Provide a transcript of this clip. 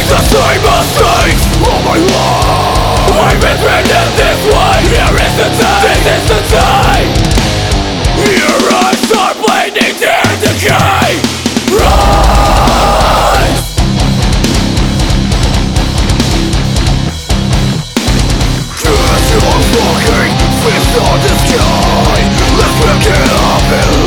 the same mistakes all my life. I've been treated this way. Here is the time, this is the time. Your eyes are bleeding to decay. Rise. Cause you're fucking fist on the sky. Let's pick it up and